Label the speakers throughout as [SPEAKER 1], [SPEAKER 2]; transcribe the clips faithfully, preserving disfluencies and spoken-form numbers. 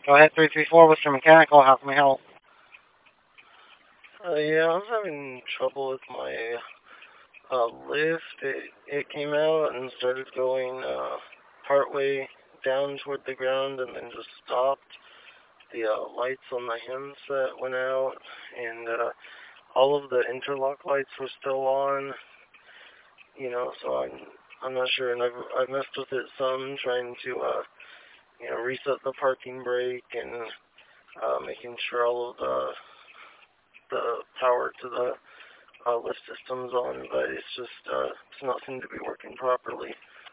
[SPEAKER 1] Go ahead, three three four, Western Mechanical. How can we help?
[SPEAKER 2] Uh, yeah, I was having trouble with my uh, lift. It, it came out and started going uh, partway down toward the ground and then just stopped. The uh, lights on the handset went out, and uh, all of the interlock lights were still on. You know, so I'm I'm not sure, and I've I've messed with it some, trying to uh, you know reset the parking brake and uh, making sure all of the the power to the uh, lift system's on, but it's just uh, it's not seem to be working properly.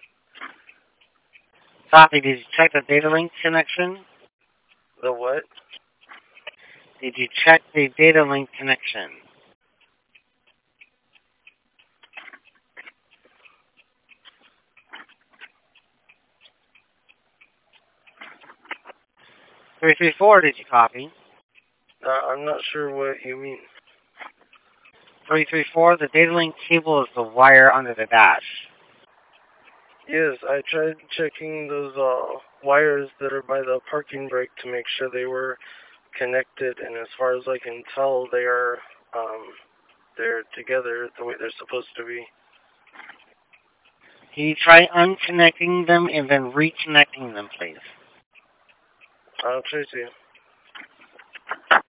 [SPEAKER 1] Copy. Did you check the data link connection?
[SPEAKER 2] The what?
[SPEAKER 1] Did you check the data link connection? three three four, did you copy?
[SPEAKER 2] Uh, I'm not sure what you mean.
[SPEAKER 1] three three four, the data link cable is the wire under the dash.
[SPEAKER 2] Yes, I tried checking those uh, wires that are by the parking brake to make sure they were connected, and as far as I can tell, they are um, they're together the way they're supposed to be.
[SPEAKER 1] Can you try unconnecting them and then reconnecting them, please?
[SPEAKER 2] I'll try to.